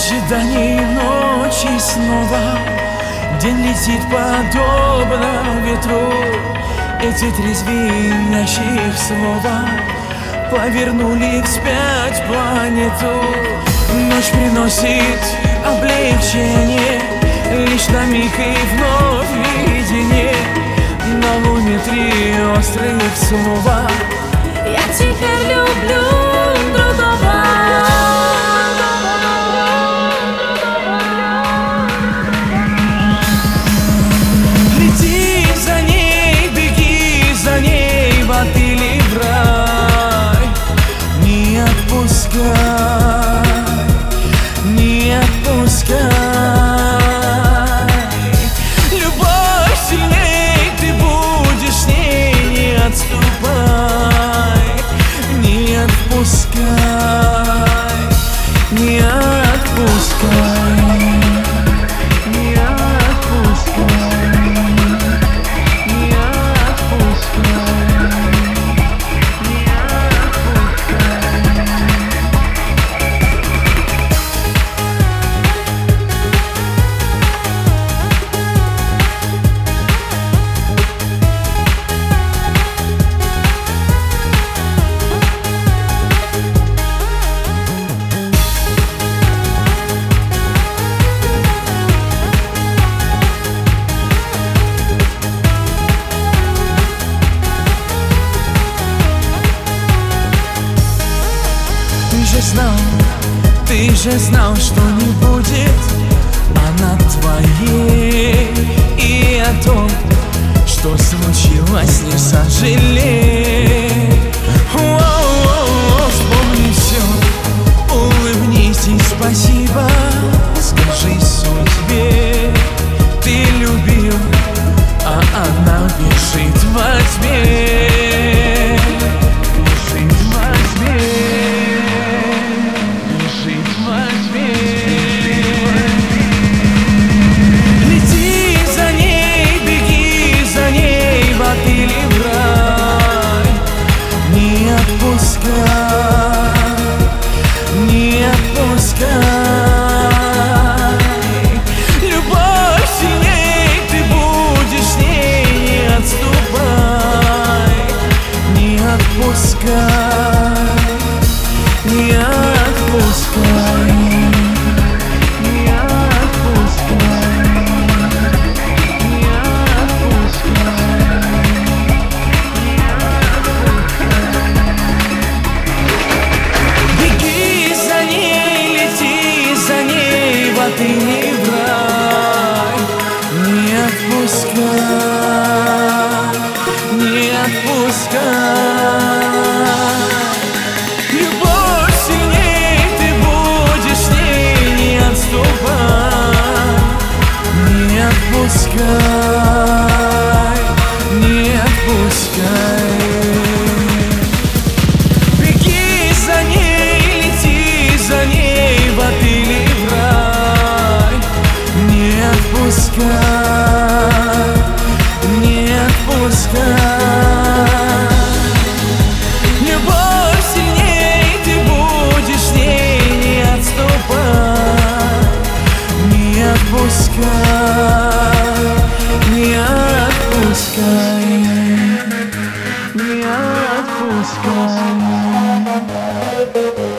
ожидании ночи снова день летит подобно ветру. Эти три звенящих слова повернули вспять планету. Ночь приносит облегчение лишь на миг и вновь видение. На луне три острых слова: я теперь люблю другого. Лети за ней, беги за ней в ад или в рай. Не отпускай, не отпускай. Любовь сильней, ты будешь с ней, не отступай. Не отпускай, не отпускай. Ты же знал, что не будет она твоей. И о том, что случилось, не сожалей. Вспомни все, улыбнись и спасибо скажи судьбе. Ты любил, а она бежит во тьме. Не отпускай. Любовь сильней, ты будешь с ней, не отступай. Не отпускай, не отпускай. Не отпускай, не отпускай. Ты не в рай. Не отпускай, не отпускай. Любовь сильней, ты будешь с ней, не отступай. Не отпускай, не отпускай. Беги за ней, лети за ней в ад или в рай. Не отпускай, не отпускай. Любовь сильней, ты будешь с ней, не отступай. Не отпускай, не отпускай. Не отпускай.